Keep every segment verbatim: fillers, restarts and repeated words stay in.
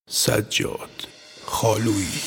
سجاد خالویی.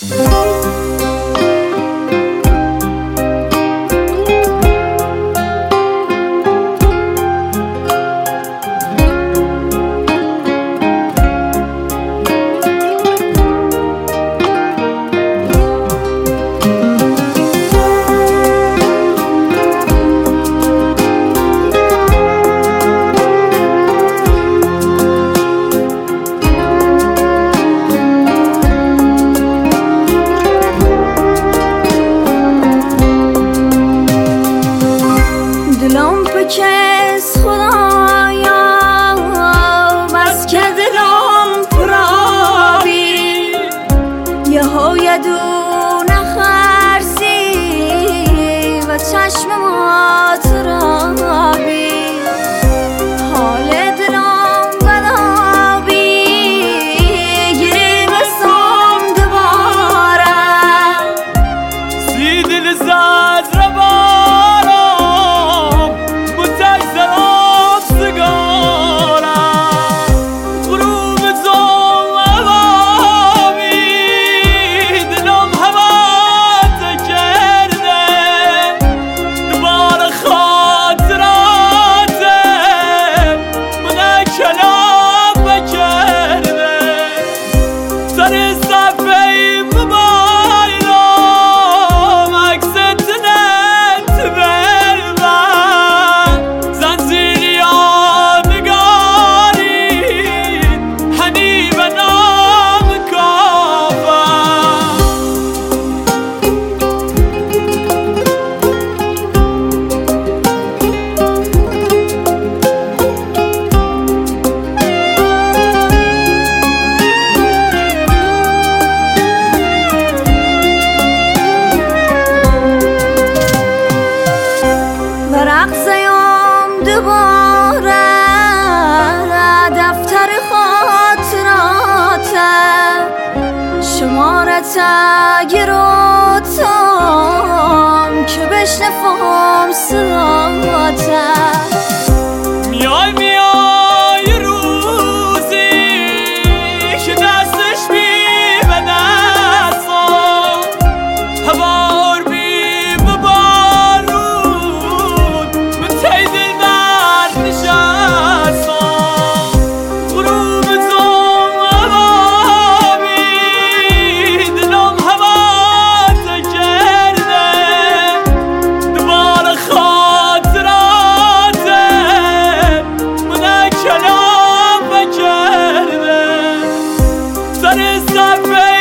دلم بکس خدایا بس که دلم پرابی یه های دونه خرسی و چشم ما ترابی حال دلم بدابی گیری بسام دوباره سی دل زد ربا رقصیم دوباره دفتر خاطرات شمارت گروتم که بشنفم صداته میای میای روزی که دستش بی به دستم هوار بی به بارون من تی دل برد نشستم غروب زم عوابی دلم هوات کرده دوباره خاطراته من کلام بکرده سر صفحه